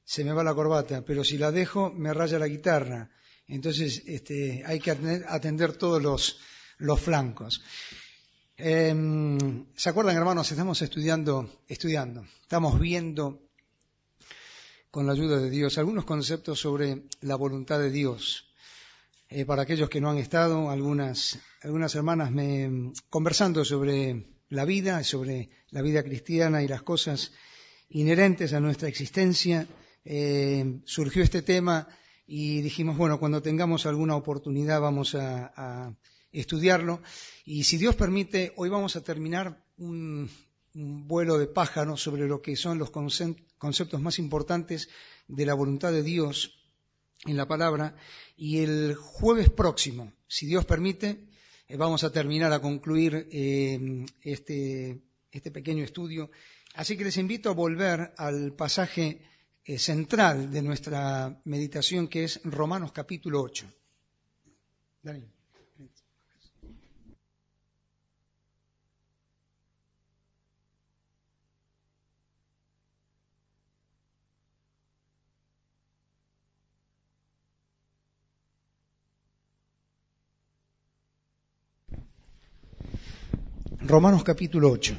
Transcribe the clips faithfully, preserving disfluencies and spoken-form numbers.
se me va la corbata, pero si la dejo me raya la guitarra. Entonces este, hay que atender, atender todos los, los flancos. Eh, ¿Se acuerdan, hermanos? Estamos estudiando, estudiando, estamos viendo con la ayuda de Dios algunos conceptos sobre la voluntad de Dios. Eh, para aquellos que no han estado, algunas, algunas hermanas me conversando sobre la vida, sobre la vida cristiana y las cosas inherentes a nuestra existencia, eh, surgió este tema y dijimos, bueno, cuando tengamos alguna oportunidad vamos a, a estudiarlo. Y si Dios permite, hoy vamos a terminar un, un vuelo de pájaro sobre lo que son los conceptos más importantes de la voluntad de Dios en la palabra, y el jueves próximo, si Dios permite, eh, vamos a terminar a concluir eh, este, este pequeño estudio. Así que les invito a volver al pasaje eh, central de nuestra meditación, que es Romanos capítulo ocho. Dani. Romanos capítulo ocho.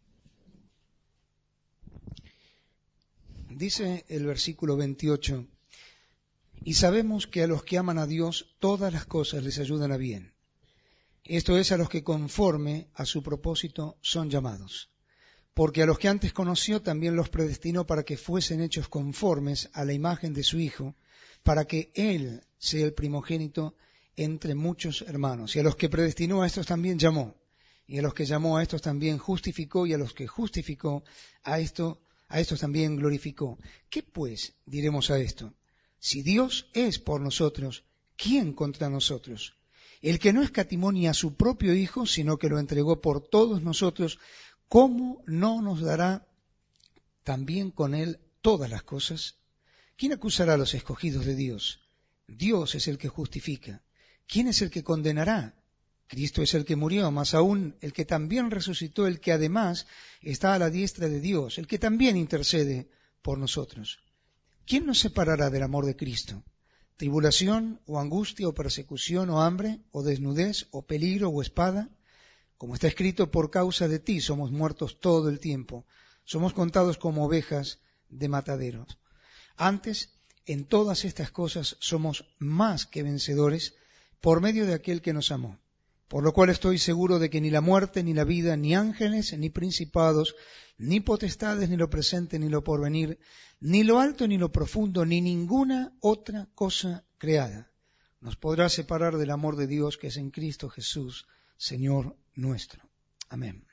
Dice el versículo veintiocho, y sabemos que a los que aman a Dios todas las cosas les ayudan a bien. Esto es, a los que conforme a su propósito son llamados. Porque a los que antes conoció también los predestinó para que fuesen hechos conformes a la imagen de su Hijo, para que Él sea el primogénito entre muchos hermanos. Y a los que predestinó a estos también llamó. Y a los que llamó a estos también justificó, y a los que justificó a esto, a estos también glorificó. ¿Qué pues diremos a esto? Si Dios es por nosotros, ¿quién contra nosotros? El que no escatimó ni a su propio Hijo, sino que lo entregó por todos nosotros, ¿cómo no nos dará también con Él todas las cosas? ¿Quién acusará a los escogidos de Dios? Dios es el que justifica. ¿Quién es el que condenará? Cristo es el que murió, más aún el que también resucitó, el que además está a la diestra de Dios, el que también intercede por nosotros. ¿Quién nos separará del amor de Cristo? ¿Tribulación, o angustia, o persecución, o hambre, o desnudez, o peligro, o espada? Como está escrito, por causa de ti somos muertos todo el tiempo, somos contados como ovejas de mataderos. Antes, en todas estas cosas somos más que vencedores por medio de aquel que nos amó. Por lo cual estoy seguro de que ni la muerte, ni la vida, ni ángeles, ni principados, ni potestades, ni lo presente, ni lo porvenir, ni lo alto, ni lo profundo, ni ninguna otra cosa creada nos podrá separar del amor de Dios que es en Cristo Jesús, Señor nuestro. Amén.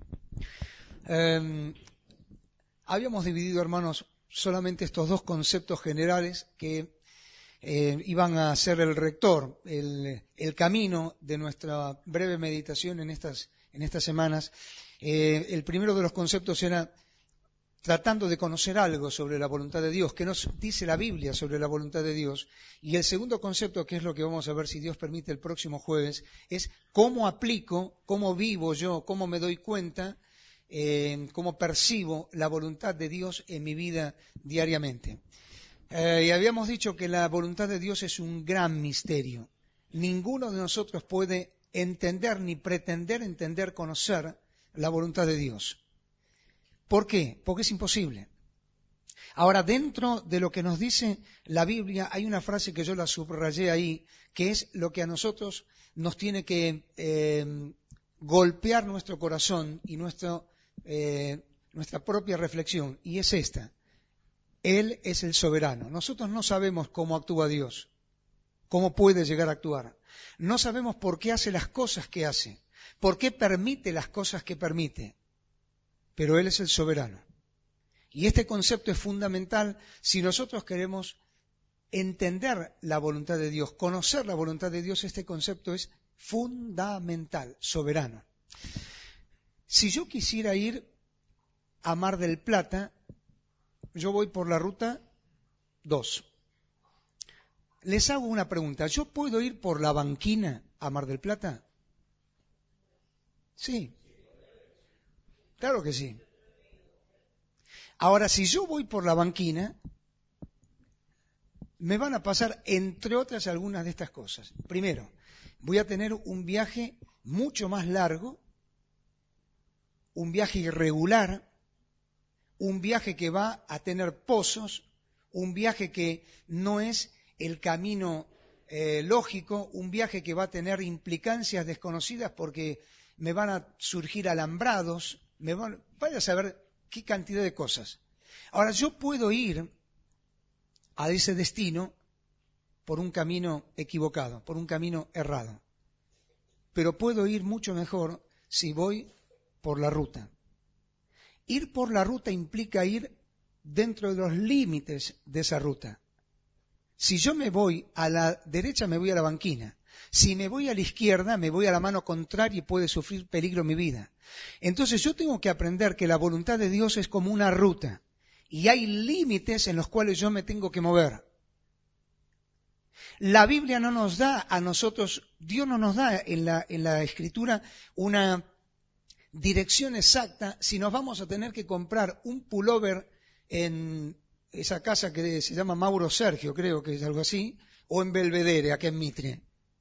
Eh, habíamos dividido, hermanos, solamente estos dos conceptos generales que Eh, iban a ser el rector, el, el camino de nuestra breve meditación en estas, en estas semanas. Eh, el primero de los conceptos era tratando de conocer algo sobre la voluntad de Dios, qué nos dice la Biblia sobre la voluntad de Dios. Y el segundo concepto, que es lo que vamos a ver, si Dios permite, el próximo jueves, es cómo aplico, cómo vivo yo, cómo me doy cuenta, eh, cómo percibo la voluntad de Dios en mi vida diariamente. Eh, y habíamos dicho que la voluntad de Dios es un gran misterio. Ninguno de nosotros puede entender ni pretender entender, conocer la voluntad de Dios. ¿Por qué? Porque es imposible. Ahora, dentro de lo que nos dice la Biblia, hay una frase que yo la subrayé ahí, que es lo que a nosotros nos tiene que eh, golpear nuestro corazón y nuestro, eh, nuestra propia reflexión, y es esta. Él es el soberano. Nosotros no sabemos cómo actúa Dios, cómo puede llegar a actuar. No sabemos por qué hace las cosas que hace, por qué permite las cosas que permite. Pero Él es el soberano. Y este concepto es fundamental si nosotros queremos entender la voluntad de Dios, conocer la voluntad de Dios. Este concepto es fundamental, soberano. Si yo quisiera ir a Mar del Plata, yo voy por la ruta dos. Les hago una pregunta. ¿Yo puedo ir por la Banquina a Mar del Plata? Sí. Claro que sí. Ahora, si yo voy por la Banquina, me van a pasar, entre otras, algunas de estas cosas. Primero, voy a tener un viaje mucho más largo, un viaje irregular, un viaje que va a tener pozos, un viaje que no es el camino eh, lógico, un viaje que va a tener implicancias desconocidas porque me van a surgir alambrados, me van, vaya a saber qué cantidad de cosas. Ahora, yo puedo ir a ese destino por un camino equivocado, por un camino errado, pero puedo ir mucho mejor si voy por la ruta. Ir por la ruta implica ir dentro de los límites de esa ruta. Si yo me voy a la derecha, me voy a la banquina. Si me voy a la izquierda, me voy a la mano contraria y puede sufrir peligro mi vida. Entonces yo tengo que aprender que la voluntad de Dios es como una ruta y hay límites en los cuales yo me tengo que mover. La Biblia no nos da a nosotros, Dios no nos da en la, en la Escritura una dirección exacta si nos vamos a tener que comprar un pullover en esa casa que se llama Mauro Sergio, creo que es algo así, o en Belvedere, acá en Mitre.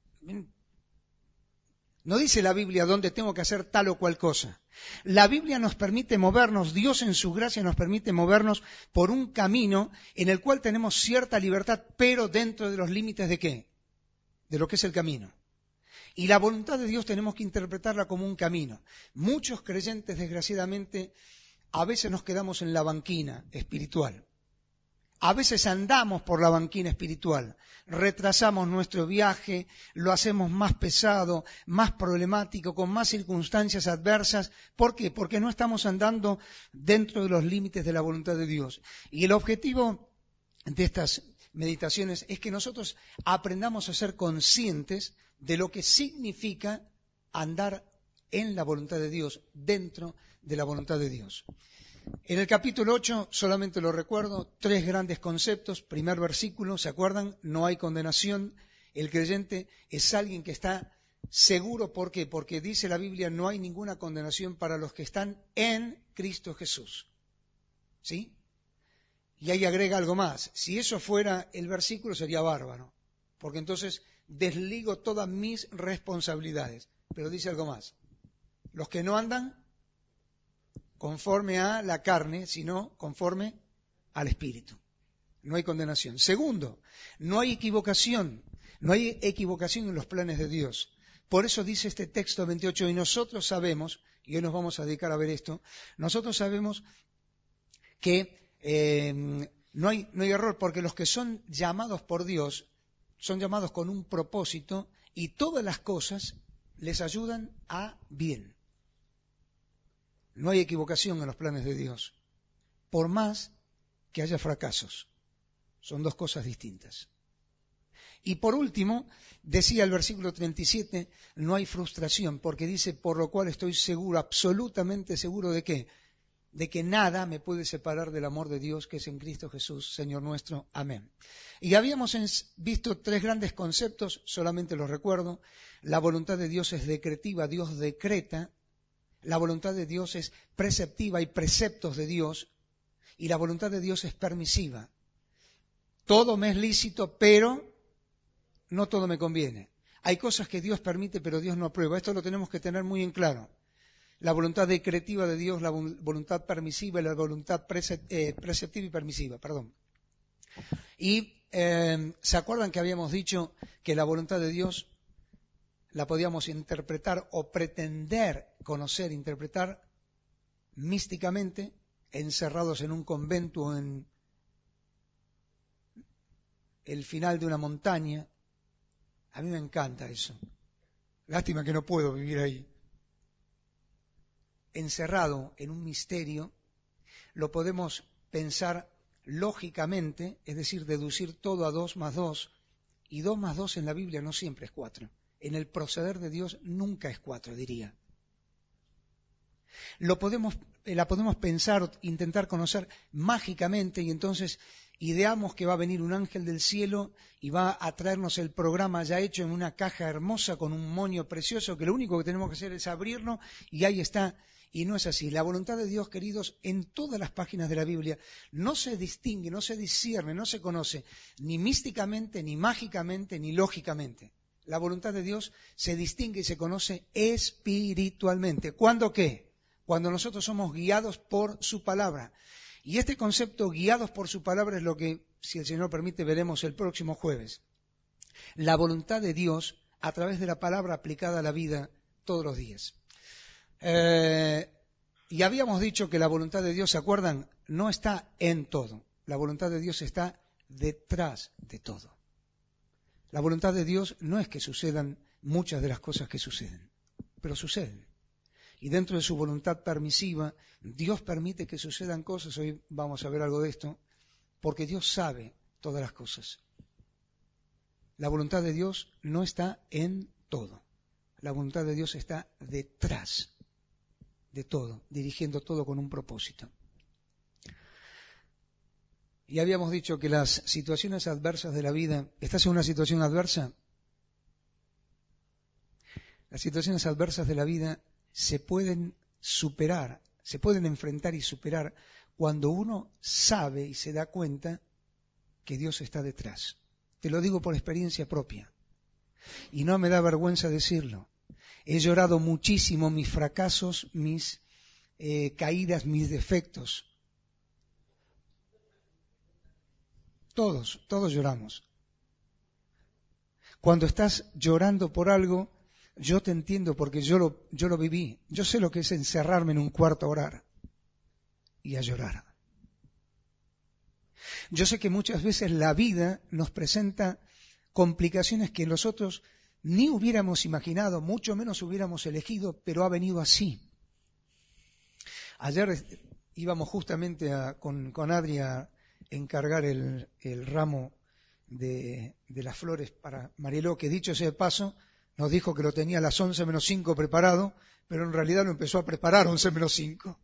No dice la Biblia dónde tengo que hacer tal o cual cosa. La Biblia nos permite movernos, Dios en su gracia nos permite movernos por un camino en el cual tenemos cierta libertad, pero dentro de los límites de ¿qué? De lo que es el camino. Y la voluntad de Dios tenemos que interpretarla como un camino. Muchos creyentes, desgraciadamente, a veces nos quedamos en la banquina espiritual. A veces andamos por la banquina espiritual, retrasamos nuestro viaje, lo hacemos más pesado, más problemático, con más circunstancias adversas. ¿Por qué? Porque no estamos andando dentro de los límites de la voluntad de Dios. Y el objetivo de estas meditaciones es que nosotros aprendamos a ser conscientes de lo que significa andar en la voluntad de Dios, dentro de la voluntad de Dios. En el capítulo ocho, solamente lo recuerdo, tres grandes conceptos. Primer versículo, ¿se acuerdan? No hay condenación. El creyente es alguien que está seguro. ¿Por qué? Porque dice la Biblia, no hay ninguna condenación para los que están en Cristo Jesús. ¿Sí? Y ahí agrega algo más. Si eso fuera el versículo, sería bárbaro. Porque entonces desligo todas mis responsabilidades. Pero dice algo más. Los que no andan conforme a la carne, sino conforme al Espíritu. No hay condenación. Segundo, no hay equivocación. No hay equivocación en los planes de Dios. Por eso dice este texto veintiocho, y nosotros sabemos, y hoy nos vamos a dedicar a ver esto, nosotros sabemos que eh, no hay, no hay error, porque los que son llamados por Dios, son llamados con un propósito, y todas las cosas les ayudan a bien. No hay equivocación en los planes de Dios, por más que haya fracasos. Son dos cosas distintas. Y por último, decía el versículo treinta y siete, no hay frustración, porque dice, por lo cual estoy seguro, absolutamente seguro de qué, de que nada me puede separar del amor de Dios que es en Cristo Jesús, Señor nuestro. Amén. Y habíamos visto tres grandes conceptos, solamente los recuerdo. La voluntad de Dios es decretiva, Dios decreta. La voluntad de Dios es preceptiva, hay preceptos de Dios, y la voluntad de Dios es permisiva. Todo me es lícito, pero no todo me conviene. Hay cosas que Dios permite, pero Dios no aprueba. Esto lo tenemos que tener muy en claro. La voluntad decretiva de Dios, la voluntad permisiva y la voluntad preceptiva y permisiva, perdón. Y eh, ¿se acuerdan que habíamos dicho que la voluntad de Dios la podíamos interpretar o pretender conocer, interpretar místicamente, encerrados en un convento o en el final de una montaña? A mí me encanta eso. Lástima que no puedo vivir ahí. Encerrado en un misterio, lo podemos pensar lógicamente, es decir, deducir todo a dos más dos, y dos más dos en la Biblia no siempre es cuatro. En el proceder de Dios nunca es cuatro, diría. Lo podemos, la podemos pensar, intentar conocer mágicamente, y entonces ideamos que va a venir un ángel del cielo y va a traernos el programa ya hecho en una caja hermosa con un moño precioso, que lo único que tenemos que hacer es abrirlo y ahí está. Y no es así. La voluntad de Dios, queridos, en todas las páginas de la Biblia no se distingue, no se discierne, no se conoce ni místicamente, ni mágicamente, ni lógicamente. La voluntad de Dios se distingue y se conoce espiritualmente. ¿Cuándo qué? Cuando nosotros somos guiados por su palabra. Y este concepto, guiados por su palabra, es lo que, si el Señor permite, veremos el próximo jueves. La voluntad de Dios a través de la palabra aplicada a la vida todos los días. Eh, y habíamos dicho que la voluntad de Dios, ¿se acuerdan? No está en todo. La voluntad de Dios está detrás de todo. La voluntad de Dios no es que sucedan muchas de las cosas que suceden, pero suceden. Y dentro de su voluntad permisiva, Dios permite que sucedan cosas. Hoy vamos a ver algo de esto, porque Dios sabe todas las cosas. La voluntad de Dios no está en todo. La voluntad de Dios está detrás de todo, dirigiendo todo con un propósito. Y habíamos dicho que las situaciones adversas de la vida, ¿estás en una situación adversa? Las situaciones adversas de la vida se pueden superar, se pueden enfrentar y superar cuando uno sabe y se da cuenta que Dios está detrás. Te lo digo por experiencia propia. Y no me da vergüenza decirlo. He llorado muchísimo mis fracasos, mis eh, caídas, mis defectos. Todos, todos lloramos. Cuando estás llorando por algo, yo te entiendo porque yo lo, yo lo viví. Yo sé lo que es encerrarme en un cuarto a orar y a llorar. Yo sé que muchas veces la vida nos presenta complicaciones que nosotros ni hubiéramos imaginado, mucho menos hubiéramos elegido, pero ha venido así. Ayer íbamos justamente a, con, con Adri a encargar el, el ramo de, de las flores para Marieló, que dicho sea de paso, nos dijo que lo tenía a las once menos cinco preparado, pero en realidad lo empezó a preparar a once menos cinco.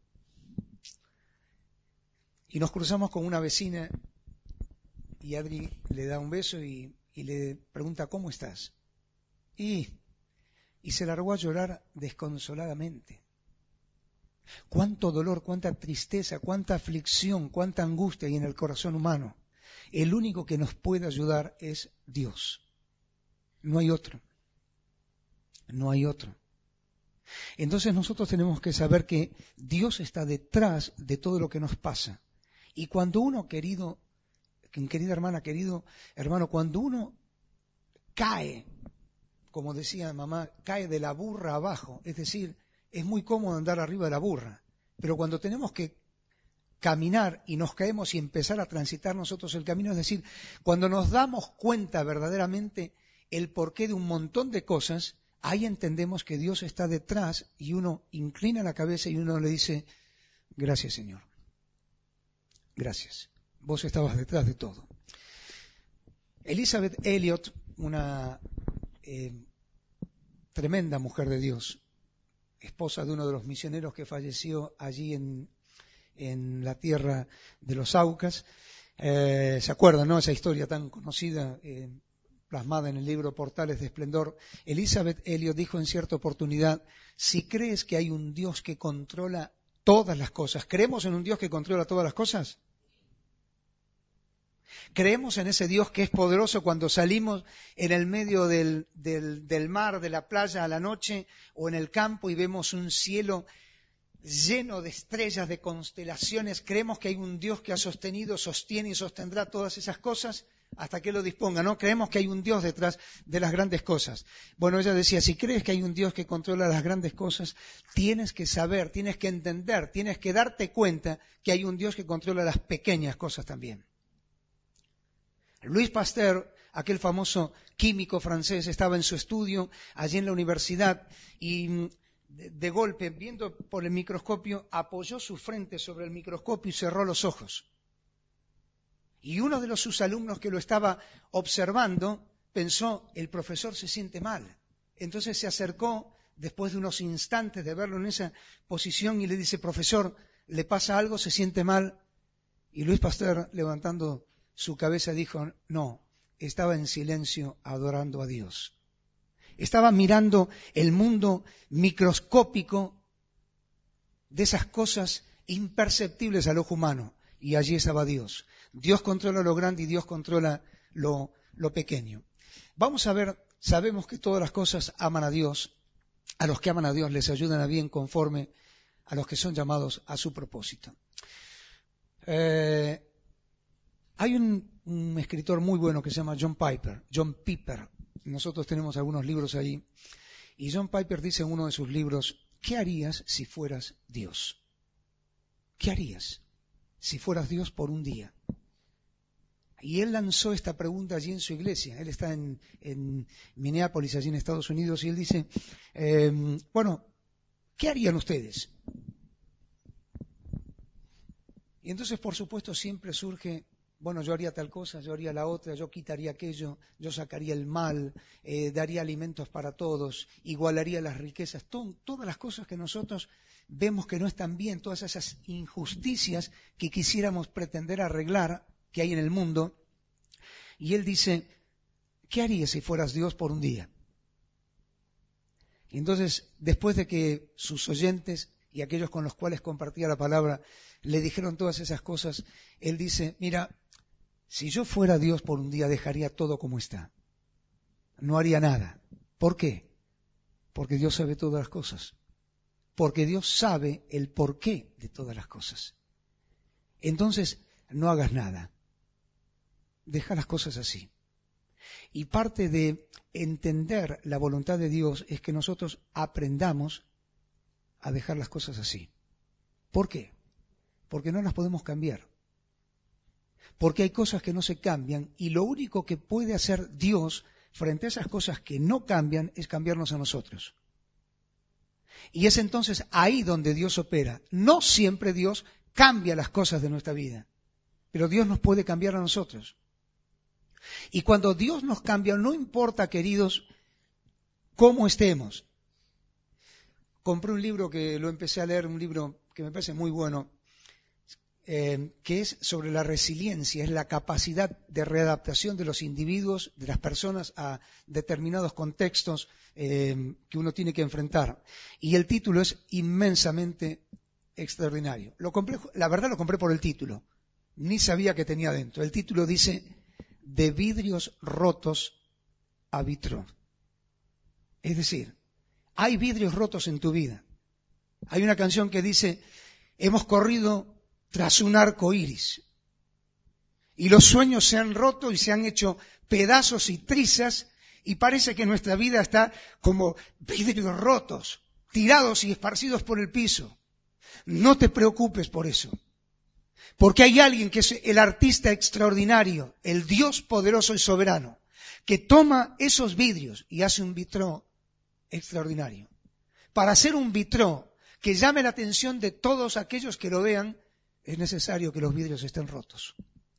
Y nos cruzamos con una vecina y Adri le da un beso y, y le pregunta, ¿cómo estás? Y, y se largó a llorar desconsoladamente. Cuánto dolor, cuánta tristeza, cuánta aflicción, cuánta angustia hay en el corazón humano. El único que nos puede ayudar es Dios. No hay otro. No hay otro. Entonces nosotros tenemos que saber que Dios está detrás de todo lo que nos pasa. Y cuando uno, querido, querida hermana, querido hermano, cuando uno cae, como decía mamá, cae de la burra abajo, es decir, es muy cómodo andar arriba de la burra, pero cuando tenemos que caminar y nos caemos y empezar a transitar nosotros el camino, es decir, cuando nos damos cuenta verdaderamente el porqué de un montón de cosas, ahí entendemos que Dios está detrás y uno inclina la cabeza y uno le dice, gracias Señor, gracias, vos estabas detrás de todo. Elizabeth Elliot, una eh, tremenda mujer de Dios, esposa de uno de los misioneros que falleció allí en, en la tierra de los Aucas, eh, ¿se acuerdan, no? Esa historia tan conocida, eh, plasmada en el libro Portales de Esplendor. Elizabeth Elliot dijo en cierta oportunidad, si crees que hay un Dios que controla todas las cosas, ¿creemos en un Dios que controla todas las cosas? ¿Creemos en ese Dios que es poderoso cuando salimos en el medio del, del, del mar, de la playa a la noche o en el campo y vemos un cielo lleno de estrellas, de constelaciones? ¿Creemos que hay un Dios que ha sostenido, sostiene y sostendrá todas esas cosas hasta que lo disponga? ¿No? Creemos que hay un Dios detrás de las grandes cosas. Bueno, ella decía, si crees que hay un Dios que controla las grandes cosas, tienes que saber, tienes que entender, tienes que darte cuenta que hay un Dios que controla las pequeñas cosas también. Louis Pasteur, aquel famoso químico francés, estaba en su estudio allí en la universidad y de, de golpe, viendo por el microscopio, apoyó su frente sobre el microscopio y cerró los ojos. Y uno de los, sus alumnos que lo estaba observando pensó, el profesor se siente mal. Entonces se acercó, después de unos instantes de verlo en esa posición, y le dice, profesor, ¿le pasa algo? ¿Se siente mal? Y Louis Pasteur, levantando su cabeza, dijo, no, estaba en silencio adorando a Dios. Estaba mirando el mundo microscópico de esas cosas imperceptibles al ojo humano, y allí estaba Dios. Dios controla lo grande y Dios controla lo, lo pequeño. Vamos a ver, sabemos que todas las cosas aman a Dios, a los que aman a Dios les ayudan a bien conforme a los que son llamados a su propósito. Eh, hay un, un escritor muy bueno que se llama John Piper, John Piper. Nosotros tenemos algunos libros ahí. Y John Piper dice en uno de sus libros, ¿qué harías si fueras Dios? ¿Qué harías si fueras Dios por un día? Y él lanzó esta pregunta allí en su iglesia. Él está en, en Minneapolis, allí en Estados Unidos, y él dice, eh, bueno, ¿qué harían ustedes? Y entonces, por supuesto, siempre surge, bueno, yo haría tal cosa, yo haría la otra, yo quitaría aquello, yo sacaría el mal, eh, daría alimentos para todos, igualaría las riquezas, to- todas las cosas que nosotros vemos que no están bien, todas esas injusticias que quisiéramos pretender arreglar que hay en el mundo. Y él dice, ¿qué harías si fueras Dios por un día? Y entonces, después de que sus oyentes y aquellos con los cuales compartía la palabra le dijeron todas esas cosas, él dice, mira, si yo fuera Dios por un día dejaría todo como está. No haría nada. ¿Por qué? Porque Dios sabe todas las cosas. Porque Dios sabe el porqué de todas las cosas. Entonces, no hagas nada. Deja las cosas así. Y parte de entender la voluntad de Dios es que nosotros aprendamos a dejar las cosas así. ¿Por qué? Porque no las podemos cambiar. Porque hay cosas que no se cambian y lo único que puede hacer Dios frente a esas cosas que no cambian es cambiarnos a nosotros. Y es entonces ahí donde Dios opera. No siempre Dios cambia las cosas de nuestra vida, pero Dios nos puede cambiar a nosotros. Y cuando Dios nos cambia, no importa, queridos, cómo estemos. Compré un libro que lo empecé a leer, un libro que me parece muy bueno, eh, que es sobre la resiliencia, es la capacidad de readaptación de los individuos, de las personas a determinados contextos eh, que uno tiene que enfrentar. Y el título es inmensamente extraordinario. Lo compré, la verdad lo compré por el título, ni sabía que tenía dentro. El título dice, de vidrios rotos a vitro. Es decir, hay vidrios rotos en tu vida. Hay una canción que dice, hemos corrido tras un arco iris. Y los sueños se han roto y se han hecho pedazos y trizas y parece que nuestra vida está como vidrios rotos, tirados y esparcidos por el piso. No te preocupes por eso. Porque hay alguien que es el artista extraordinario, el Dios poderoso y soberano, que toma esos vidrios y hace un vitró extraordinario. Para hacer un vitró que llame la atención de todos aquellos que lo vean, es necesario que los vidrios estén rotos.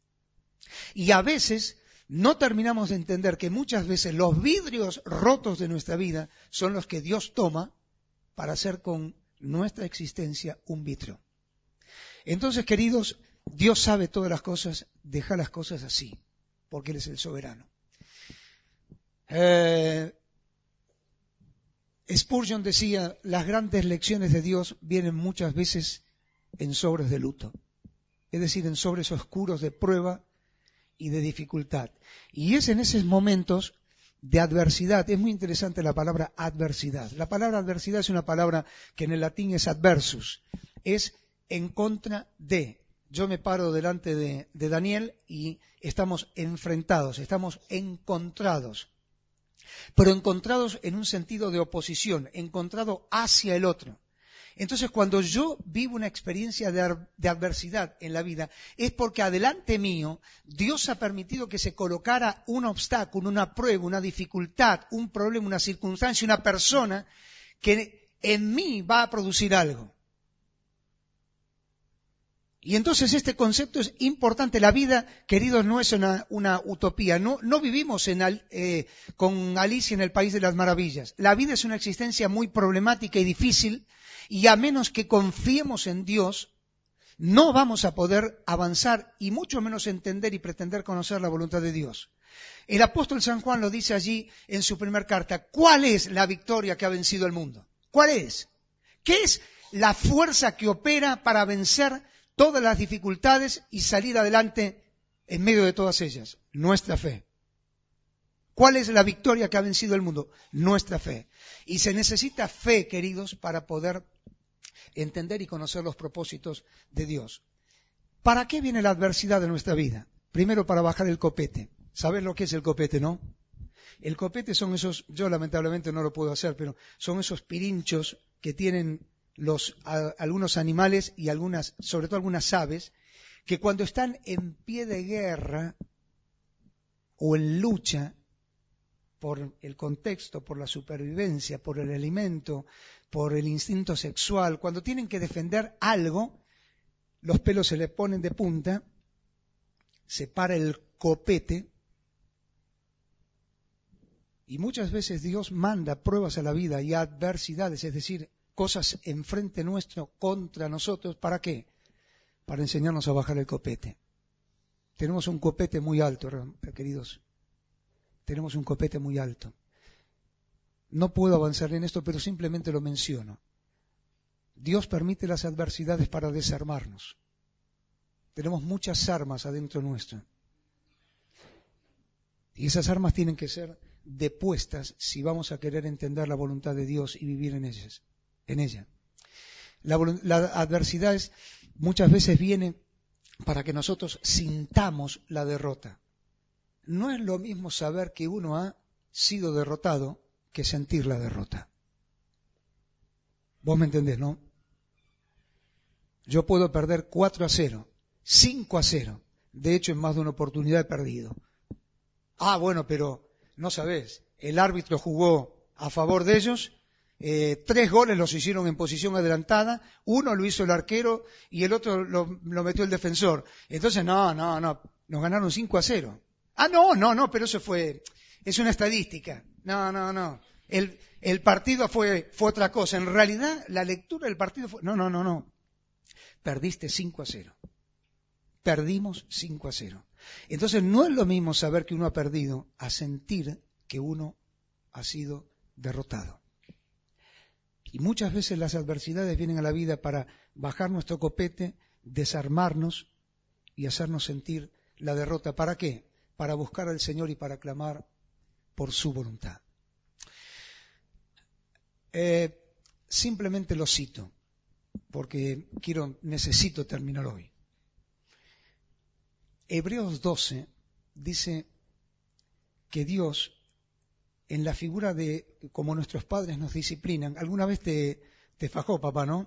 Y a veces no terminamos de entender que muchas veces los vidrios rotos de nuestra vida son los que Dios toma para hacer con nuestra existencia un vitró. Entonces, queridos, Dios sabe todas las cosas, deja las cosas así, porque Él es el soberano. Eh, Spurgeon decía, las grandes lecciones de Dios vienen muchas veces en sobres de luto, es decir, en sobres oscuros de prueba y de dificultad. Y es en esos momentos de adversidad, es muy interesante la palabra adversidad. La palabra adversidad es una palabra que en el latín es adversus, es en contra de. Yo me paro delante de, de Daniel y estamos enfrentados, estamos encontrados, pero encontrados en un sentido de oposición, encontrado hacia el otro. Entonces, cuando yo vivo una experiencia de, de adversidad en la vida, es porque adelante mío Dios ha permitido que se colocara un obstáculo, una prueba, una dificultad, un problema, una circunstancia, una persona que en mí va a producir algo. Y entonces este concepto es importante. La vida, queridos, no es una, una utopía. No, no vivimos en, eh, con Alicia en el País de las Maravillas. La vida es una existencia muy problemática y difícil, y a menos que confiemos en Dios, no vamos a poder avanzar y mucho menos entender y pretender conocer la voluntad de Dios. El apóstol San Juan lo dice allí en su primera carta. ¿Cuál es la victoria que ha vencido el mundo? ¿Cuál es? ¿Qué es la fuerza que opera para vencer todas las dificultades y salir adelante en medio de todas ellas? Nuestra fe. ¿Cuál es la victoria que ha vencido el mundo? Nuestra fe. Y se necesita fe, queridos, para poder entender y conocer los propósitos de Dios. ¿Para qué viene la adversidad de nuestra vida? Primero, para bajar el copete. ¿Sabes lo que es el copete, no? El copete son esos, yo lamentablemente no lo puedo hacer, pero son esos pirinchos que tienen los, a, algunos animales y algunas, sobre todo algunas aves, que cuando están en pie de guerra o en lucha, por el contexto, por la supervivencia, por el alimento, por el instinto sexual, cuando tienen que defender algo, los pelos se le ponen de punta, se para el copete, y muchas veces Dios manda pruebas a la vida y adversidades, es decir, cosas enfrente nuestro, contra nosotros, ¿para qué? Para enseñarnos a bajar el copete. Tenemos un copete muy alto, queridos. Tenemos un copete muy alto. No puedo avanzar en esto, pero simplemente lo menciono. Dios permite las adversidades para desarmarnos. Tenemos muchas armas adentro nuestro. Y esas armas tienen que ser depuestas si vamos a querer entender la voluntad de Dios y vivir en ellas, en ella. La, la adversidad es, muchas veces viene para que nosotros sintamos la derrota. No es lo mismo saber que uno ha sido derrotado que sentir la derrota. Vos me entendés, ¿no? Yo puedo perder cuatro a cero, cinco a cero. De hecho, en más de una oportunidad he perdido. Ah, bueno, pero no sabés, el árbitro jugó a favor de ellos, eh, tres goles los hicieron en posición adelantada, uno lo hizo el arquero y el otro lo, lo metió el defensor. Entonces, no, no, no, nos ganaron cinco a cero. Ah, no, no, no, pero eso fue, es una estadística. No, no, no. El, el partido fue, fue otra cosa. En realidad, la lectura del partido fue, no, no, no, no. Perdiste cinco a cero. Perdimos cinco a cero. Entonces, no es lo mismo saber que uno ha perdido a sentir que uno ha sido derrotado. Y muchas veces las adversidades vienen a la vida para bajar nuestro copete, desarmarnos y hacernos sentir la derrota. ¿Para qué? Para buscar al Señor y para clamar por su voluntad. Eh, simplemente lo cito, porque quiero, necesito terminar hoy. Hebreos doce dice que Dios, en la figura de como nuestros padres nos disciplinan, alguna vez te, te fajó, papá, ¿no?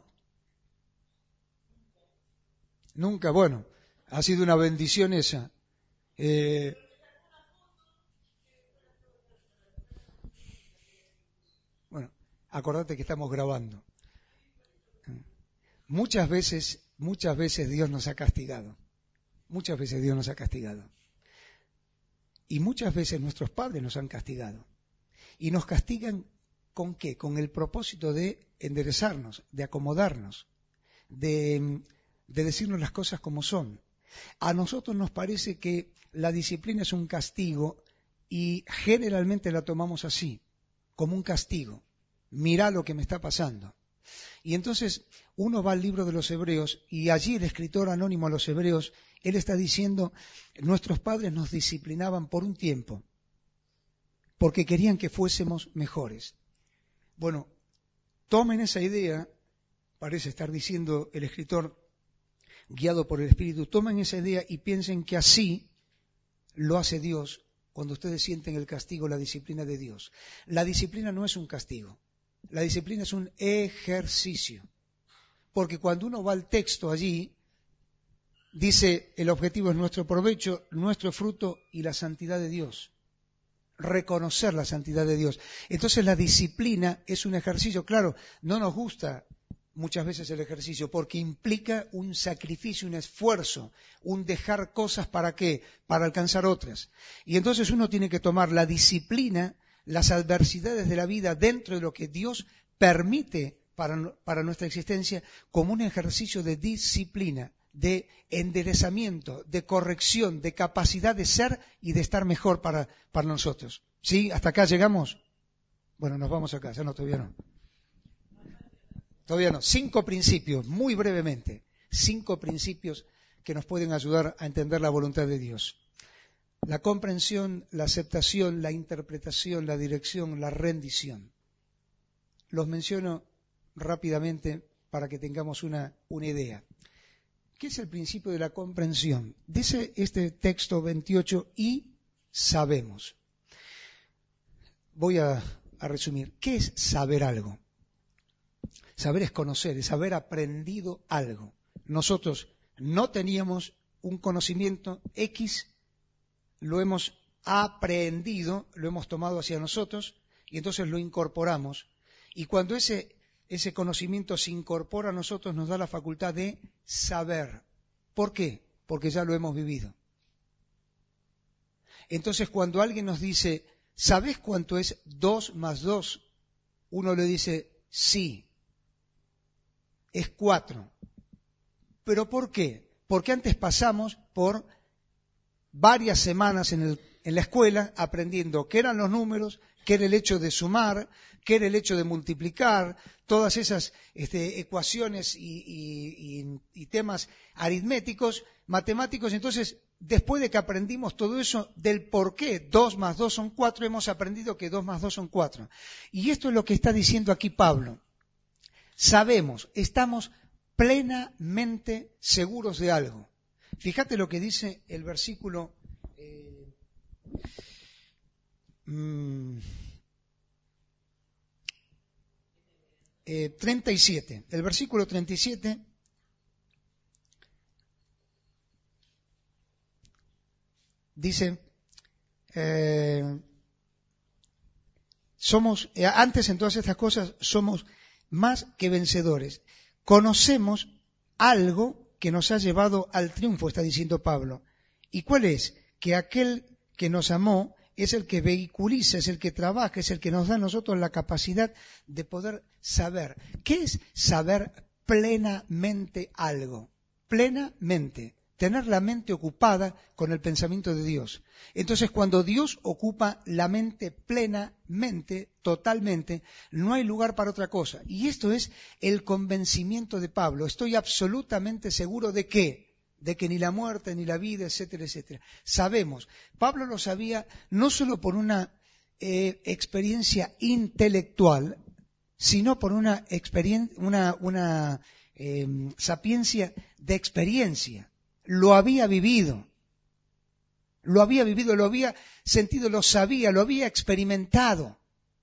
Nunca, bueno, ha sido una bendición esa. Eh, bueno, acordate que estamos grabando. Muchas veces, muchas veces Dios nos ha castigado. Muchas veces Dios nos ha castigado. Y muchas veces nuestros padres nos han castigado. Y nos castigan ¿con qué? Con el propósito de enderezarnos, de acomodarnos, de, de decirnos las cosas como son. A nosotros nos parece que la disciplina es un castigo y generalmente la tomamos así, como un castigo. Mirá lo que me está pasando. Y entonces uno va al libro de los Hebreos y allí el escritor anónimo a los Hebreos, él está diciendo, nuestros padres nos disciplinaban por un tiempo, porque querían que fuésemos mejores. Bueno, tomen esa idea, parece estar diciendo el escritor, guiado por el Espíritu, tomen esa idea y piensen que así lo hace Dios cuando ustedes sienten el castigo, la disciplina de Dios. La disciplina no es un castigo, la disciplina es un ejercicio. Porque cuando uno va al texto allí, dice el objetivo es nuestro provecho, nuestro fruto y la santidad de Dios. Reconocer la santidad de Dios. Entonces la disciplina es un ejercicio. Claro, no nos gusta muchas veces el ejercicio porque implica un sacrificio, un esfuerzo, un dejar cosas para qué, para alcanzar otras. Y entonces uno tiene que tomar la disciplina, las adversidades de la vida dentro de lo que Dios permite para, para nuestra existencia como un ejercicio de disciplina, de enderezamiento, de corrección, de capacidad de ser y de estar mejor para, para nosotros. ¿Sí? ¿Hasta acá llegamos? Bueno, nos vamos a casa, no, todavía no. todavía no. Cinco principios, muy brevemente. Cinco principios que nos pueden ayudar a entender la voluntad de Dios. La comprensión, la aceptación, la interpretación, la dirección, la rendición. Los menciono rápidamente para que tengamos una, una idea. ¿Qué es el principio de la comprensión? Dice este texto veintiocho, y sabemos. Voy a, a resumir. ¿Qué es saber algo? Saber es conocer, es haber aprendido algo. Nosotros no teníamos un conocimiento X, lo hemos aprendido, lo hemos tomado hacia nosotros y entonces lo incorporamos. Y cuando ese, ese conocimiento se incorpora a nosotros, nos da la facultad de saber. ¿Por qué? Porque ya lo hemos vivido. Entonces, cuando alguien nos dice, ¿sabés cuánto es dos más dos? Uno le dice, sí, es cuatro. ¿Pero por qué? Porque antes pasamos por varias semanas en, el, en la escuela aprendiendo qué eran los números, qué era el hecho de sumar, qué era el hecho de multiplicar, todas esas este, ecuaciones y, y, y, y temas aritméticos, matemáticos. Entonces, después de que aprendimos todo eso, del por qué dos más dos son cuatro, hemos aprendido que dos más dos son cuatro. Y esto es lo que está diciendo aquí Pablo. Sabemos, estamos plenamente seguros de algo. Fíjate lo que dice el versículo eh, mm, eh, treinta y siete. El versículo treinta y siete dice, eh, somos, eh, antes en todas estas cosas, somos más que vencedores. Conocemos algo que nos ha llevado al triunfo, está diciendo Pablo. ¿Y cuál es? Que aquel que nos amó es el que vehiculiza, es el que trabaja, es el que nos da a nosotros la capacidad de poder saber. ¿Qué es saber plenamente algo? Plenamente. Tener la mente ocupada con el pensamiento de Dios. Entonces, cuando Dios ocupa la mente plenamente, totalmente, no hay lugar para otra cosa. Y esto es el convencimiento de Pablo. Estoy absolutamente seguro de que, de que ni la muerte, ni la vida, etcétera, etcétera. Sabemos. Pablo lo sabía no solo por una eh, experiencia intelectual, sino por una experiencia, una, una eh, sapiencia de experiencia. Lo había vivido, lo había vivido, lo había sentido, lo sabía, lo había experimentado.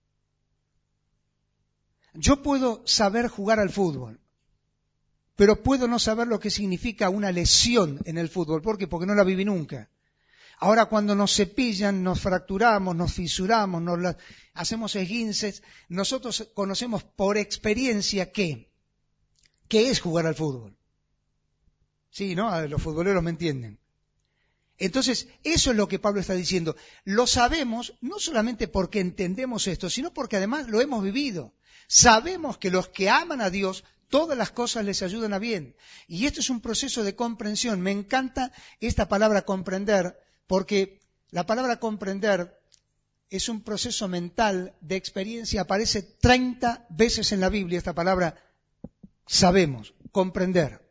Yo puedo saber jugar al fútbol, pero puedo no saber lo que significa una lesión en el fútbol. ¿Por qué? Porque no la viví nunca. Ahora cuando nos cepillan, nos fracturamos, nos fisuramos, nos la, hacemos esguinces, nosotros conocemos por experiencia qué, qué es jugar al fútbol. Sí, ¿no? Los futboleros me entienden. Entonces, eso es lo que Pablo está diciendo. Lo sabemos no solamente porque entendemos esto, sino porque además lo hemos vivido. Sabemos que los que aman a Dios, todas las cosas les ayudan a bien. Y esto es un proceso de comprensión. Me encanta esta palabra comprender, porque la palabra comprender es un proceso mental de experiencia. Aparece treinta veces en la Biblia esta palabra sabemos, comprender.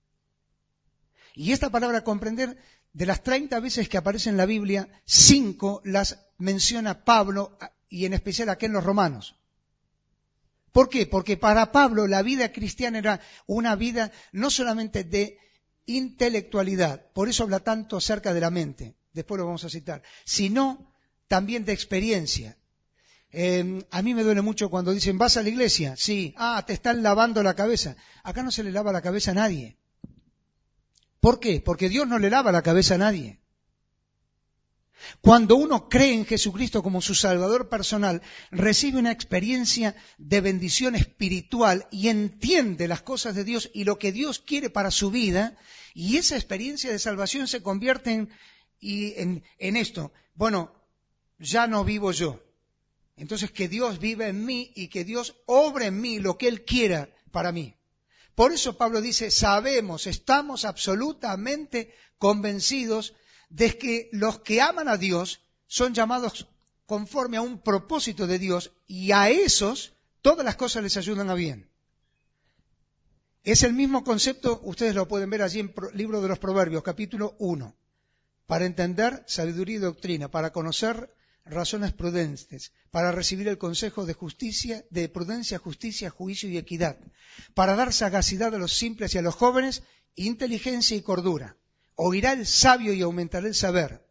Y esta palabra comprender, de las treinta veces que aparece en la Biblia, cinco las menciona Pablo y en especial aquí en los Romanos. ¿Por qué? Porque para Pablo la vida cristiana era una vida no solamente de intelectualidad, por eso habla tanto acerca de la mente, después lo vamos a citar, sino también de experiencia. Eh, a mí me duele mucho cuando dicen, ¿vas a la iglesia? Sí. Ah, te están lavando la cabeza. Acá no se le lava la cabeza a nadie. ¿Por qué? Porque Dios no le lava la cabeza a nadie. Cuando uno cree en Jesucristo como su Salvador personal, recibe una experiencia de bendición espiritual y entiende las cosas de Dios y lo que Dios quiere para su vida, y esa experiencia de salvación se convierte en, y en, en esto. Bueno, ya no vivo yo. Entonces que Dios vive en mí y que Dios obre en mí lo que Él quiera para mí. Por eso Pablo dice, sabemos, estamos absolutamente convencidos de que los que aman a Dios son llamados conforme a un propósito de Dios y a esos todas las cosas les ayudan a bien. Es el mismo concepto, ustedes lo pueden ver allí en el libro de los Proverbios, capítulo uno. Para entender sabiduría y doctrina, para conocer razones prudentes, para recibir el consejo de justicia, de prudencia, justicia, juicio y equidad, para dar sagacidad a los simples y a los jóvenes, inteligencia y cordura. Oirá el sabio y aumentará el saber.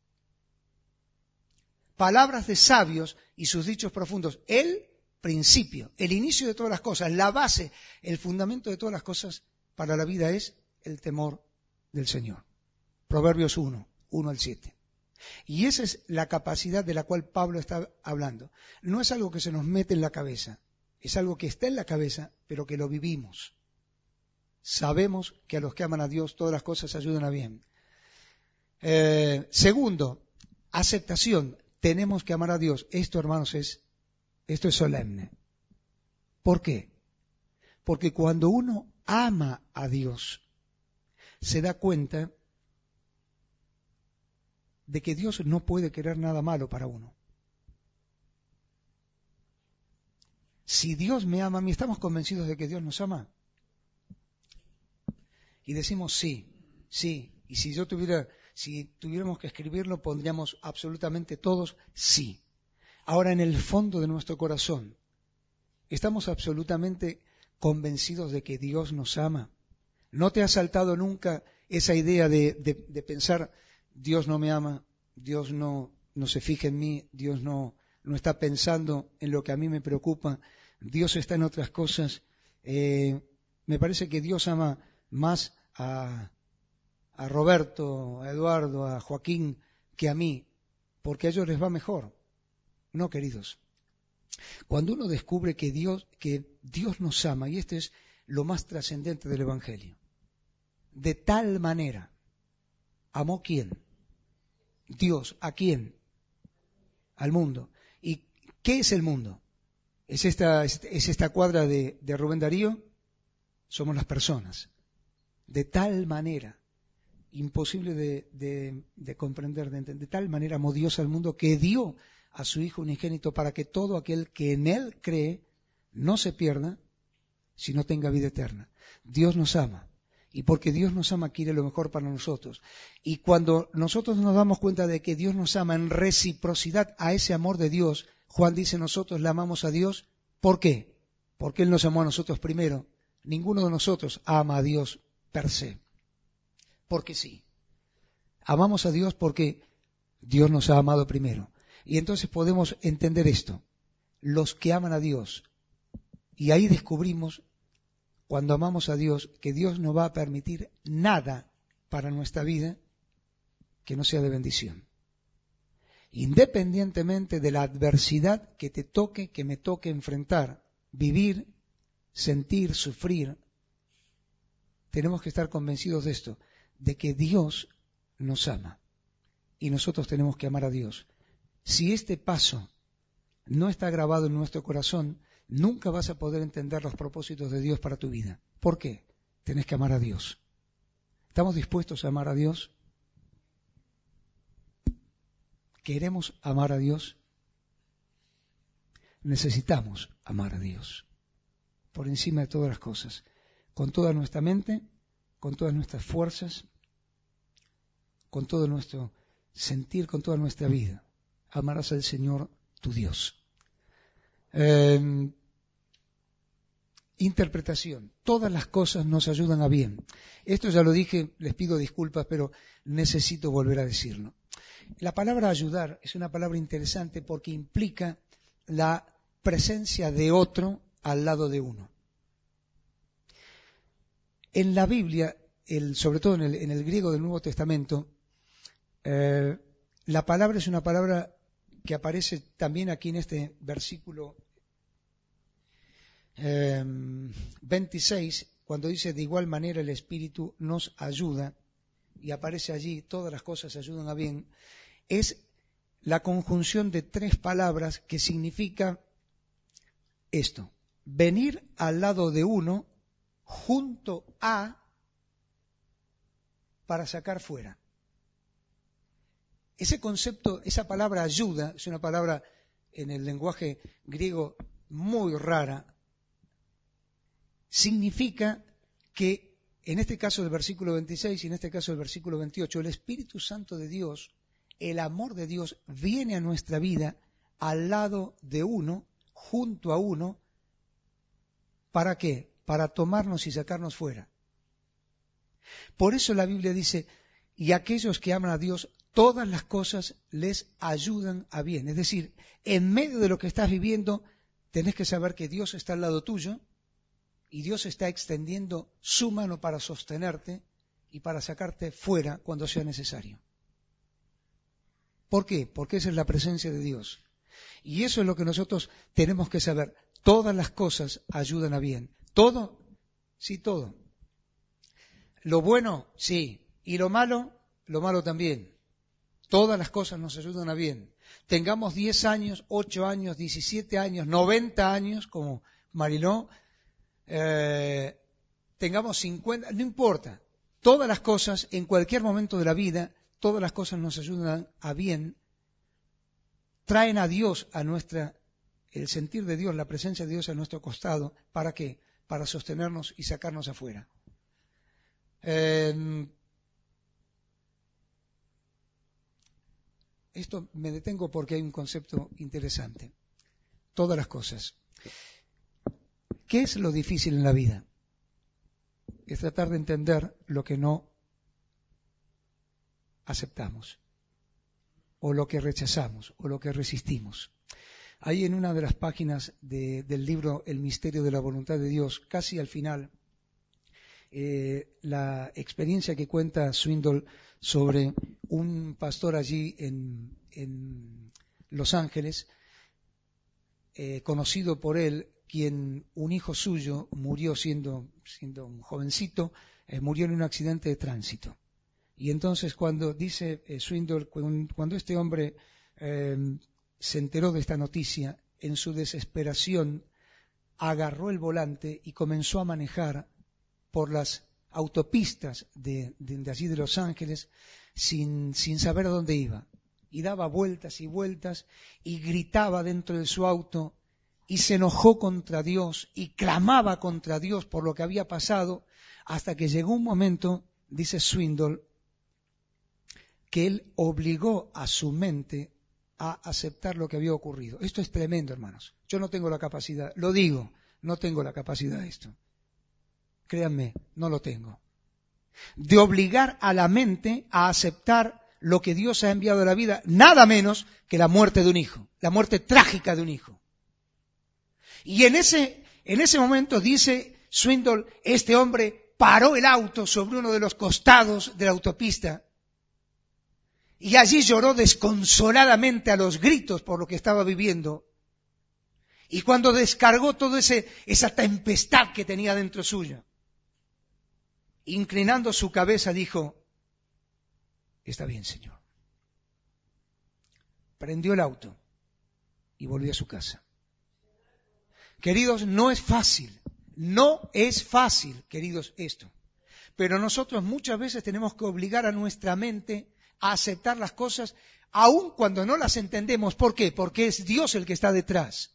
Palabras de sabios y sus dichos profundos. El principio, el inicio de todas las cosas, la base, el fundamento de todas las cosas para la vida es el temor del Señor. Proverbios uno, uno al siete. Y esa es la capacidad de la cual Pablo está hablando. No es algo que se nos mete en la cabeza, es algo que está en la cabeza, pero que lo vivimos. Sabemos que a los que aman a Dios todas las cosas ayudan a bien. Eh, segundo, aceptación. Tenemos que amar a Dios. Esto, hermanos, es, esto es solemne. ¿Por qué? Porque cuando uno ama a Dios, se da cuenta de que Dios no puede querer nada malo para uno. Si Dios me ama a mí, ¿estamos convencidos de que Dios nos ama? Y decimos sí, sí. Y si yo tuviera, si tuviéramos que escribirlo, pondríamos absolutamente todos sí. Ahora, en el fondo de nuestro corazón, ¿estamos absolutamente convencidos de que Dios nos ama? ¿No te ha saltado nunca esa idea de, de, de pensar, Dios no me ama, Dios no, no se fija en mí, Dios no, no está pensando en lo que a mí me preocupa, Dios está en otras cosas? Eh, me parece que Dios ama más a, a Roberto, a Eduardo, a Joaquín que a mí, porque a ellos les va mejor. No, queridos. Cuando uno descubre que Dios, que Dios nos ama, y esto es lo más trascendente del Evangelio, de tal manera, ¿amó quién? Dios. ¿A quién? Al mundo. ¿Y qué es el mundo? ¿Es esta, es esta cuadra de, de Rubén Darío? Somos las personas. De tal manera, imposible de, de, de comprender, de entender, de tal manera amó Dios al mundo que dio a su Hijo unigénito para que todo aquel que en Él cree no se pierda, sino tenga vida eterna. Dios nos ama. Y porque Dios nos ama, quiere lo mejor para nosotros. Y cuando nosotros nos damos cuenta de que Dios nos ama en reciprocidad a ese amor de Dios, Juan dice, nosotros le amamos a Dios. ¿Por qué? Porque Él nos amó a nosotros primero. Ninguno de nosotros ama a Dios per se. Porque sí. Amamos a Dios porque Dios nos ha amado primero. Y entonces podemos entender esto. Los que aman a Dios. Y ahí descubrimos, cuando amamos a Dios, que Dios no va a permitir nada para nuestra vida que no sea de bendición. Independientemente de la adversidad que te toque, que me toque enfrentar, vivir, sentir, sufrir, tenemos que estar convencidos de esto, de que Dios nos ama. Y nosotros tenemos que amar a Dios. Si este paso no está grabado en nuestro corazón, nunca vas a poder entender los propósitos de Dios para tu vida. ¿Por qué? Tenés que amar a Dios. ¿Estamos dispuestos a amar a Dios? ¿Queremos amar a Dios? Necesitamos amar a Dios. Por encima de todas las cosas. Con toda nuestra mente, con todas nuestras fuerzas, con todo nuestro sentir, con toda nuestra vida. Amarás al Señor tu Dios. Eh, interpretación. Todas las cosas nos ayudan a bien. Esto ya lo dije, les pido disculpas, pero necesito volver a decirlo. La palabra ayudar es una palabra interesante porque implica la presencia de otro al lado de uno. En la Biblia, el, sobre todo en el, en el griego del Nuevo Testamento, eh, la palabra es una palabra que aparece también aquí en este versículo eh, veintiséis, cuando dice de igual manera el Espíritu nos ayuda, y aparece allí todas las cosas ayudan a bien, es la conjunción de tres palabras que significa esto: venir al lado de uno, junto a, para sacar fuera. Ese concepto, esa palabra ayuda, es una palabra en el lenguaje griego muy rara, significa que en este caso del versículo veintiséis y en este caso del versículo veintiocho, el Espíritu Santo de Dios, el amor de Dios, viene a nuestra vida al lado de uno, junto a uno. ¿Para qué? Para tomarnos y sacarnos fuera. Por eso la Biblia dice, y aquellos que aman a Dios, todas las cosas les ayudan a bien. Es decir, en medio de lo que estás viviendo, tenés que saber que Dios está al lado tuyo y Dios está extendiendo su mano para sostenerte y para sacarte fuera cuando sea necesario. ¿Por qué? Porque esa es la presencia de Dios. Y eso es lo que nosotros tenemos que saber. Todas las cosas ayudan a bien. ¿Todo? Sí, todo. Lo bueno, sí. Y lo malo, lo malo también. Todas las cosas nos ayudan a bien. Tengamos diez años, ocho años, diecisiete años, noventa años, como Mariló, eh, tengamos cincuenta, no importa. Todas las cosas, en cualquier momento de la vida, todas las cosas nos ayudan a bien, traen a Dios a nuestra, el sentir de Dios, la presencia de Dios a nuestro costado. ¿Para qué? Para sostenernos y sacarnos afuera. Eh, esto me detengo porque hay un concepto interesante. Todas las cosas. ¿Qué es lo difícil en la vida? Es tratar de entender lo que no aceptamos, o lo que rechazamos, o lo que resistimos. Ahí en una de las páginas de, del libro El misterio de la voluntad de Dios, casi al final, eh, la experiencia que cuenta Swindoll sobre un pastor allí en, en Los Ángeles, eh, conocido por él, quien un hijo suyo murió siendo, siendo un jovencito, eh, murió en un accidente de tránsito. Y entonces cuando dice eh, Swindoll, cuando este hombre eh, se enteró de esta noticia, en su desesperación agarró el volante y comenzó a manejar por las autopistas de, de, de allí de Los Ángeles sin, sin saber a dónde iba. Y daba vueltas y vueltas y gritaba dentro de su auto y se enojó contra Dios y clamaba contra Dios por lo que había pasado, hasta que llegó un momento, dice Swindoll, que él obligó a su mente a aceptar lo que había ocurrido. Esto es tremendo, hermanos. Yo no tengo la capacidad, lo digo, no tengo la capacidad de esto. Créanme, no lo tengo. De obligar a la mente a aceptar lo que Dios ha enviado a la vida, nada menos que la muerte de un hijo, la muerte trágica de un hijo. Y en ese, en ese momento, dice Swindoll, este hombre paró el auto sobre uno de los costados de la autopista y allí lloró desconsoladamente a los gritos por lo que estaba viviendo. Y cuando descargó toda esa tempestad que tenía dentro suya, inclinando su cabeza, dijo, está bien, Señor. Prendió el auto y volvió a su casa. Queridos, no es fácil, no es fácil, queridos, esto. Pero nosotros muchas veces tenemos que obligar a nuestra mente a aceptar las cosas, aun cuando no las entendemos. ¿Por qué? Porque es Dios el que está detrás.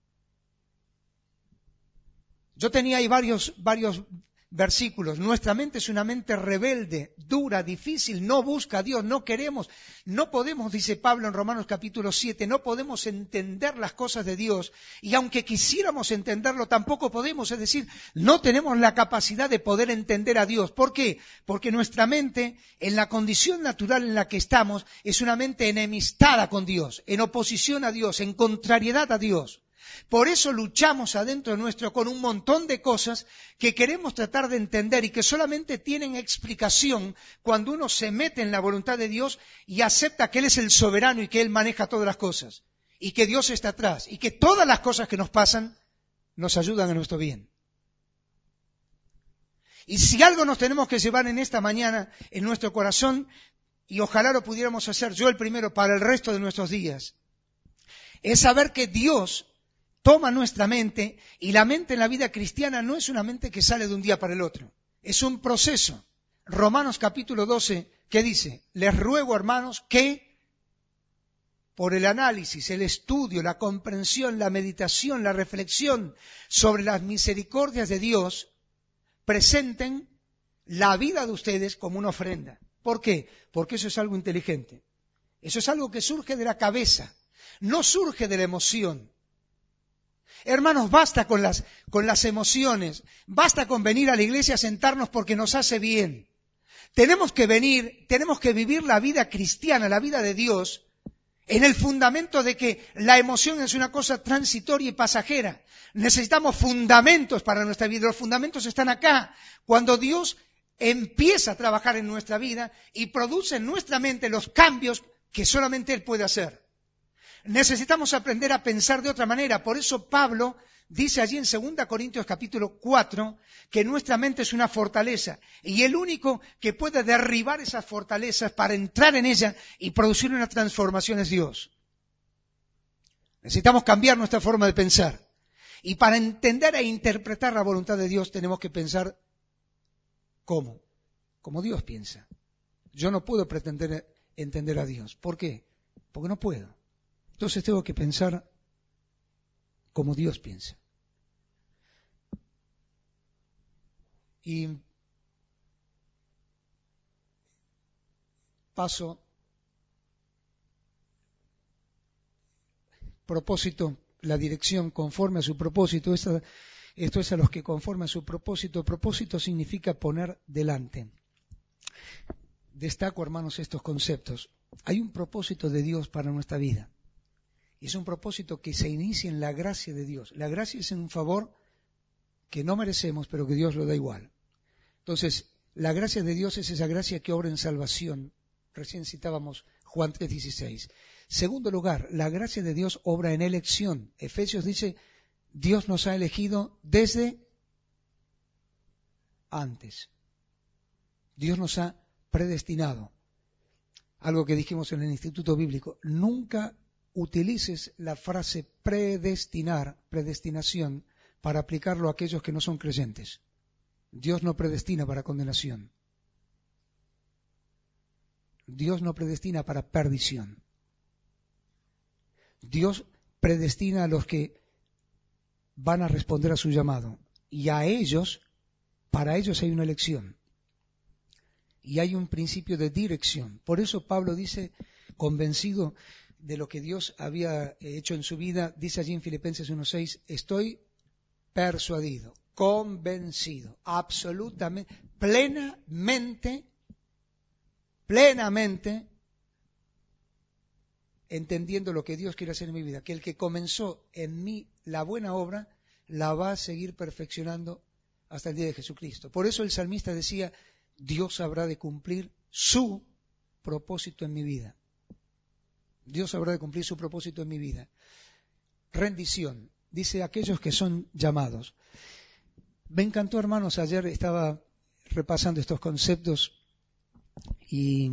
Yo tenía ahí varios, varios versículos. Nuestra mente es una mente rebelde, dura, difícil, no busca a Dios, no queremos, no podemos, dice Pablo en Romanos capítulo siete, no podemos entender las cosas de Dios, y aunque quisiéramos entenderlo, tampoco podemos, es decir, no tenemos la capacidad de poder entender a Dios. ¿Por qué? Porque nuestra mente, en la condición natural en la que estamos, es una mente enemistada con Dios, en oposición a Dios, en contrariedad a Dios. Por eso luchamos adentro nuestro con un montón de cosas que queremos tratar de entender y que solamente tienen explicación cuando uno se mete en la voluntad de Dios y acepta que Él es el soberano y que Él maneja todas las cosas y que Dios está atrás y que todas las cosas que nos pasan nos ayudan a nuestro bien. Y si algo nos tenemos que llevar en esta mañana en nuestro corazón, y ojalá lo pudiéramos hacer yo el primero para el resto de nuestros días, es saber que Dios toma nuestra mente, y la mente en la vida cristiana no es una mente que sale de un día para el otro, es un proceso. Romanos capítulo doce, ¿qué dice? Les ruego, hermanos, que por el análisis, el estudio, la comprensión, la meditación, la reflexión sobre las misericordias de Dios, presenten la vida de ustedes como una ofrenda. ¿Por qué? Porque eso es algo inteligente. Eso es algo que surge de la cabeza, no surge de la emoción. Hermanos, basta con las, con las emociones, basta con venir a la iglesia a sentarnos porque nos hace bien. Tenemos que venir, tenemos que vivir la vida cristiana, la vida de Dios, en el fundamento de que la emoción es una cosa transitoria y pasajera. Necesitamos fundamentos para nuestra vida. Los fundamentos están acá. Cuando Dios empieza a trabajar en nuestra vida y produce en nuestra mente los cambios que solamente Él puede hacer. Necesitamos aprender a pensar de otra manera. Por eso Pablo dice allí en segunda Corintios capítulo cuatro que nuestra mente es una fortaleza y el único que puede derribar esas fortalezas para entrar en ella y producir una transformación es Dios. Necesitamos cambiar nuestra forma de pensar y para entender e interpretar la voluntad de Dios tenemos que pensar ¿cómo? Como Dios piensa. Yo no puedo pretender entender a Dios. ¿Por qué? Porque no puedo. Entonces tengo que pensar como Dios piensa. Y paso, propósito, la dirección conforme a su propósito. Esta, esto es a los que conforme a su propósito. Propósito significa poner delante. Destaco, hermanos, estos conceptos. Hay un propósito de Dios para nuestra vida. Y es un propósito que se inicia en la gracia de Dios. La gracia es en un favor que no merecemos, pero que Dios lo da igual. Entonces, la gracia de Dios es esa gracia que obra en salvación. Recién citábamos Juan tres dieciséis. Segundo lugar, la gracia de Dios obra en elección. Efesios dice, Dios nos ha elegido desde antes. Dios nos ha predestinado. Algo que dijimos en el Instituto Bíblico. Nunca utilices la frase predestinar, predestinación, para aplicarlo a aquellos que no son creyentes. Dios no predestina para condenación. Dios no predestina para perdición. Dios predestina a los que van a responder a su llamado. Y a ellos, para ellos hay una elección. Y hay un principio de dirección. Por eso Pablo dice, convencido de lo que Dios había hecho en su vida, dice allí en Filipenses uno seis, estoy persuadido, convencido, absolutamente, plenamente, plenamente, entendiendo lo que Dios quiere hacer en mi vida, que el que comenzó en mí la buena obra, la va a seguir perfeccionando hasta el día de Jesucristo. Por eso el salmista decía, Dios habrá de cumplir su propósito en mi vida. Dios habrá de cumplir su propósito en mi vida. Rendición. Dice aquellos que son llamados. Me encantó, hermanos, ayer estaba repasando estos conceptos y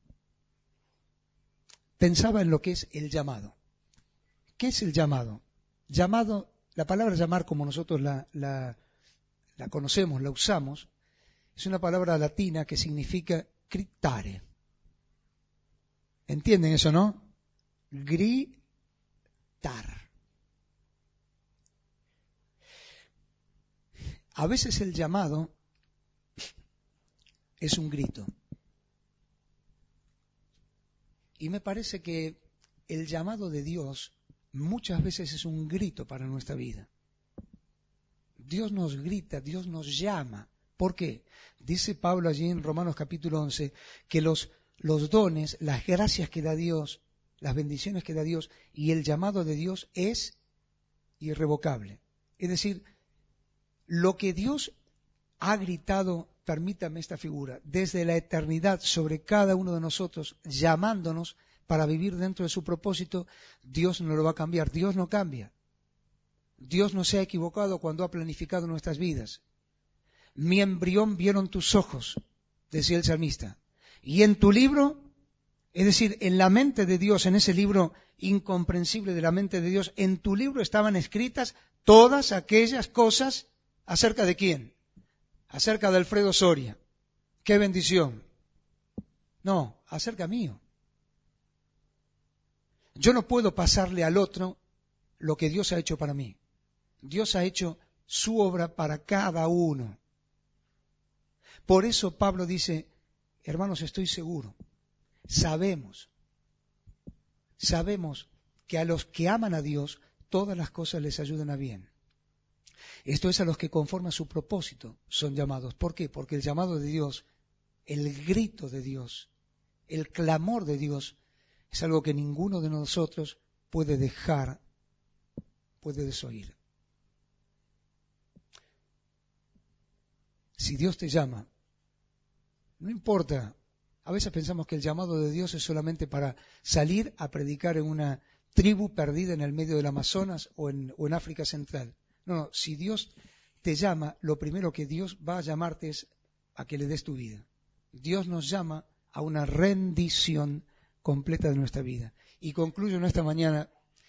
pensaba en lo que es el llamado. ¿Qué es el llamado? Llamado, la palabra llamar como nosotros la, la, la conocemos, la usamos, es una palabra latina que significa gritare. ¿Entienden eso, no? Gritar. A veces el llamado es un grito. Y me parece que el llamado de Dios muchas veces es un grito para nuestra vida. Dios nos grita, Dios nos llama. ¿Por qué? Dice Pablo allí en Romanos capítulo once que los, los dones, las gracias que da Dios, las bendiciones que da Dios y el llamado de Dios es irrevocable. Es decir, lo que Dios ha gritado, permítame esta figura, desde la eternidad sobre cada uno de nosotros, llamándonos para vivir dentro de su propósito, Dios no lo va a cambiar. Dios no cambia. Dios no se ha equivocado cuando ha planificado nuestras vidas. Mi embrión vieron tus ojos, decía el salmista. Y en tu libro, es decir, en la mente de Dios, en ese libro incomprensible de la mente de Dios, en tu libro estaban escritas todas aquellas cosas. ¿Acerca de quién? Acerca de Alfredo Soria. ¡Qué bendición! No, acerca mío. Yo no puedo pasarle al otro lo que Dios ha hecho para mí. Dios ha hecho su obra para cada uno. Por eso Pablo dice, hermanos, estoy seguro, sabemos, sabemos que a los que aman a Dios, todas las cosas les ayudan a bien. Esto es a los que conforme a su propósito son llamados. ¿Por qué? Porque el llamado de Dios, el grito de Dios, el clamor de Dios, es algo que ninguno de nosotros puede dejar, puede desoír. Si Dios te llama, no importa, a veces pensamos que el llamado de Dios es solamente para salir a predicar en una tribu perdida en el medio del Amazonas o en, o en África Central. No, no, si Dios te llama, lo primero que Dios va a llamarte es a que le des tu vida. Dios nos llama a una rendición completa de nuestra vida. Y concluyo en esta mañana,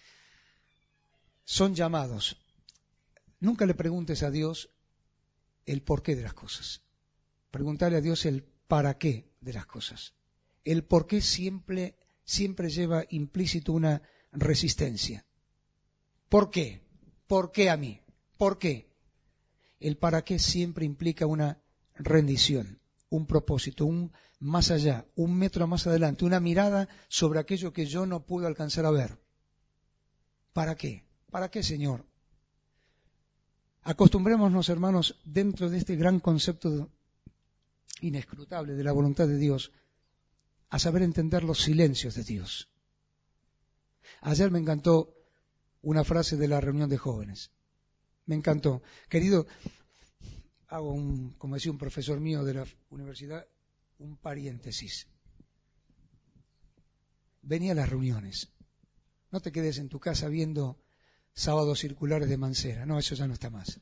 son llamados. Nunca le preguntes a Dios el porqué de las cosas. Preguntarle a Dios el para qué de las cosas. El por qué siempre, siempre lleva implícito una resistencia. ¿Por qué? ¿Por qué a mí? ¿Por qué? El para qué siempre implica una rendición, un propósito, un más allá, un metro más adelante, una mirada sobre aquello que yo no puedo alcanzar a ver. ¿Para qué? ¿Para qué, Señor? Acostumbrémonos, hermanos, dentro de este gran concepto inescrutable de la voluntad de Dios, a saber entender los silencios de Dios. Ayer me encantó una frase de la reunión de jóvenes. Me encantó. Querido, hago un, como decía un profesor mío de la universidad, un paréntesis. Vení a las reuniones. No te quedes en tu casa viendo sábados circulares de Mancera. No, eso ya no está más.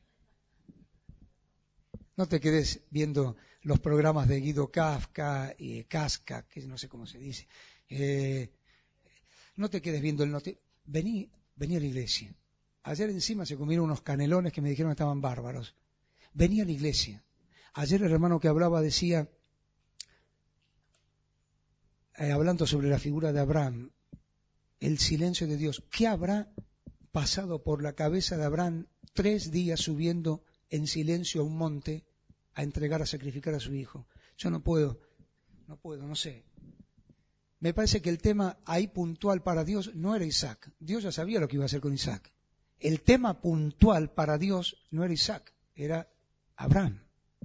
No te quedes viendo los programas de Guido Kafka y Casca, que no sé cómo se dice. Eh, no te quedes viendo el noti... Vení, vení a la iglesia. Ayer encima se comieron unos canelones que me dijeron que estaban bárbaros. Vení a la iglesia. Ayer el hermano que hablaba decía, eh, hablando sobre la figura de Abraham, el silencio de Dios. ¿Qué habrá pasado por la cabeza de Abraham tres días subiendo en silencio a un monte a entregar, a sacrificar a su hijo? Yo no puedo, no puedo, no sé. Me parece que el tema ahí puntual para Dios no era Isaac. Dios ya sabía lo que iba a hacer con Isaac. El tema puntual para Dios no era Isaac, era Abraham.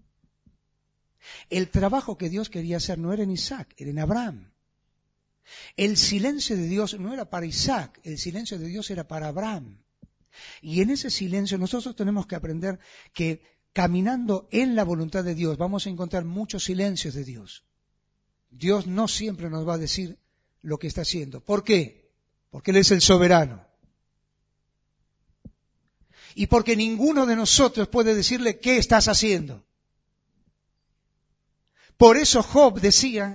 El trabajo que Dios quería hacer no era en Isaac, era en Abraham. El silencio de Dios no era para Isaac, el silencio de Dios era para Abraham. Y en ese silencio nosotros tenemos que aprender que caminando en la voluntad de Dios vamos a encontrar muchos silencios de Dios. Dios no siempre nos va a decir lo que está haciendo. ¿Por qué? Porque Él es el soberano. Y porque ninguno de nosotros puede decirle qué estás haciendo. Por eso Job decía,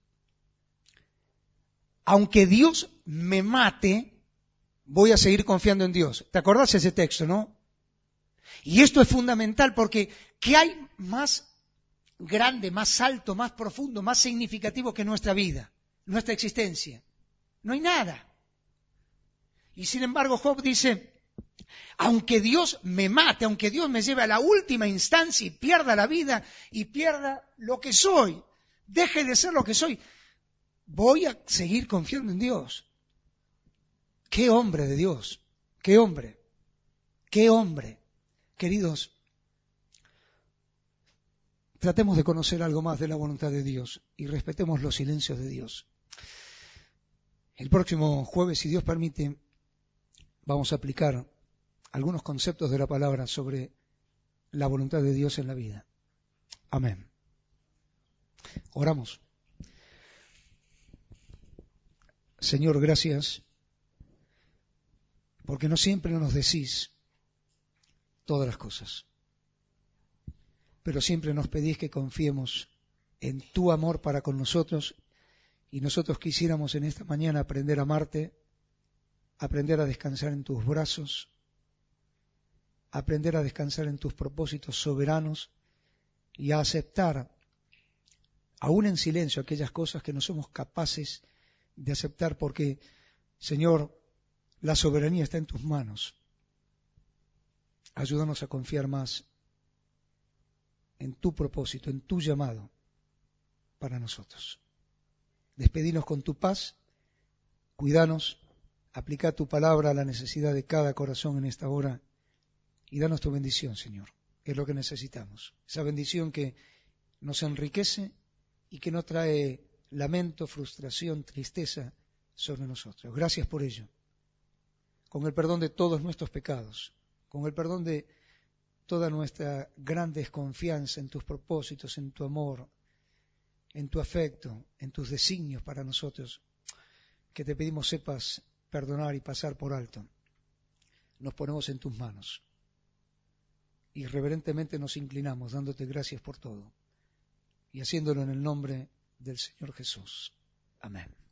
aunque Dios me mate, voy a seguir confiando en Dios. ¿Te acordás de ese texto, no? Y esto es fundamental porque ¿qué hay más grande, más alto, más profundo, más significativo que nuestra vida, nuestra existencia? No hay nada. Y sin embargo Job dice, aunque Dios me mate, aunque Dios me lleve a la última instancia y pierda la vida y pierda lo que soy, deje de ser lo que soy, voy a seguir confiando en Dios. ¡Qué hombre de Dios! ¡Qué hombre! ¡Qué hombre! Queridos, tratemos de conocer algo más de la voluntad de Dios y respetemos los silencios de Dios. El próximo jueves, si Dios permite, vamos a aplicar algunos conceptos de la palabra sobre la voluntad de Dios en la vida. Amén. Oramos. Señor, gracias, porque no siempre nos decís todas las cosas, pero siempre nos pedís que confiemos en tu amor para con nosotros, y nosotros quisiéramos en esta mañana aprender a amarte, aprender a descansar en tus brazos, aprender a descansar en tus propósitos soberanos y a aceptar, aún en silencio, aquellas cosas que no somos capaces de aceptar, porque, Señor, la soberanía está en tus manos. Ayúdanos a confiar más en tu propósito, en tu llamado para nosotros. Despedinos con tu paz, cuidanos, aplica tu palabra a la necesidad de cada corazón en esta hora y danos tu bendición, Señor, que es lo que necesitamos. Esa bendición que nos enriquece y que no trae lamento, frustración, tristeza sobre nosotros. Gracias por ello. Con el perdón de todos nuestros pecados, con el perdón de toda nuestra gran desconfianza en tus propósitos, en tu amor, en tu afecto, en tus designios para nosotros, que te pedimos sepas perdonar y pasar por alto. Nos ponemos en tus manos y reverentemente nos inclinamos dándote gracias por todo y haciéndolo en el nombre del Señor Jesús. Amén.